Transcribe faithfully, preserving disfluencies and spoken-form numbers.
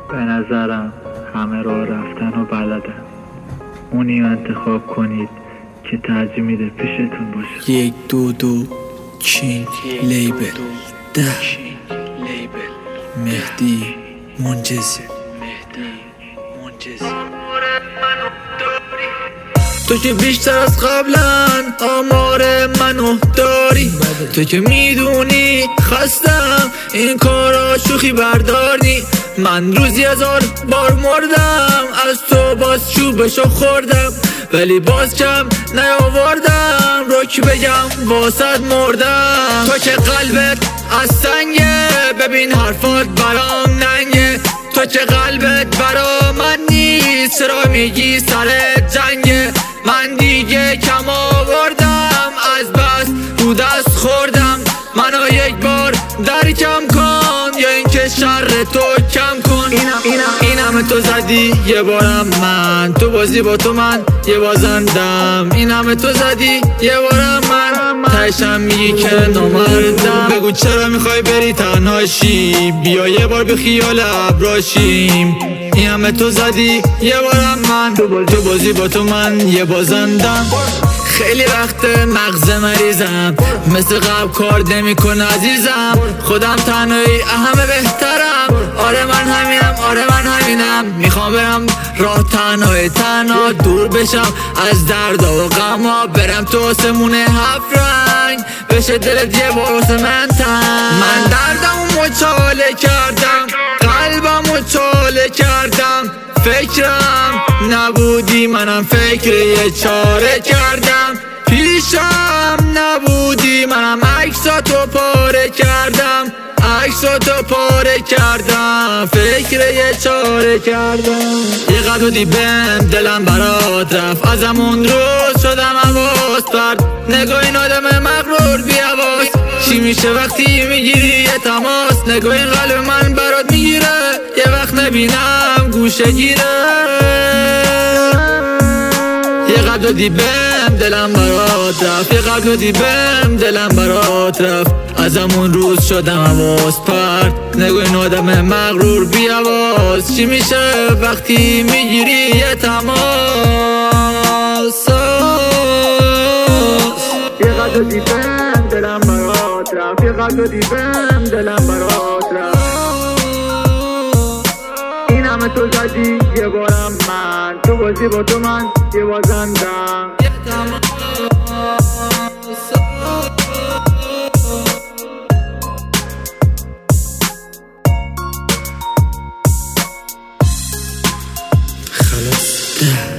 به نظرم همه راه رفتن و بلدن، اونی انتخاب کنید که ترجیح میده پیشتون باشه. یک دو دو کینگ لیبل ده مهدی منجزی. تو که بیشتر از قبلن آمار منو داری، تو که میدونی خستم این کارا شوخی برداری. من روزی هزار بار مردم از تو باز چوبشو خوردم، ولی باز کم نیاوردم رک بگم واسد مردم. تو که قلبت از سنگه ببین حرفات برام ننگه، تو که قلبت برا من نیست چرا میگی سر جنگه. من دیگه کم آوردم از بس رو دست خوردم، منو یک بار در کم کن یا اینکه شر تو کم کن. اینم اینم اینم تو زدی یه بارم من تو بازی با تو من یه بازندم. اینم تو زدی یه بارم من تشم میگی که نامردم. بگو چرا میخوای بری تنهاشی، بیا یه بار به خیال ابراشیم. اینم تو زدی یه بارم من تو بازی با تو من یه بازندم. خیلی وقت مغز مریضم مثل قبل کار نمی کن عزیزم، خودم تنهایی همه بهترم. آره من همینم آره من همینم، میخوام برم راه تنهای تنها دور بشم از درد و غما، برم تو آسمون هفت رنگ بشه دلت یه بار واسه من تنگ. من دردمو مچاله کردم قلبمو چاله کردم، فکرم نبودی منم فکر یه چاره کردم. پیشم نبودی منم عکساتو پاره کردم، عکساتو پاره کردم فکر یه چاره کردم. یه قدر دیبم دلم برات رفت ازمون روز شدم حواس پرد، نگاه این آدم مغرور بی حواس. چی میشه وقتی میگیری یه تماس، نگاه این قلب من برات میگیره یه وقت نبینم گوشه گیره. یه قدر دیبم دلم برات رفت، یه قدر دیبم دلم برات رفت ازمون روز شدم حواس پرد، نگاه این آدم مغرور بی حواس. چی میشه وقتی میگیری یه تماس. یه قدر دیبم دلم برات رفت، یه قدر دیبم دلم برات رفت. این همه تو زدی یه بارم من تو بازی با تو من یه بازندم. خلاص